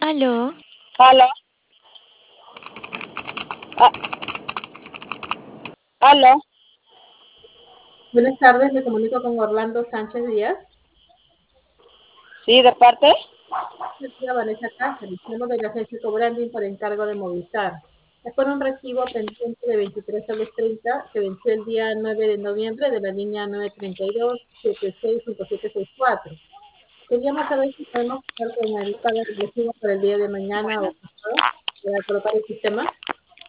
Aló, Aló, aló, Buenas tardes, me comunico con Orlando Sánchez Díaz. sí, de parte. Soy Vanessa Cáceres, llamo de la agencia Cobranding por encargo de Movistar. Es por un recibo pendiente de 23 soles 30 que venció el día 9 de noviembre de la línea 932-765764. Queríamos saber si podemos contar con el pago del recibo para el día de mañana o pasado para colocar el sistema.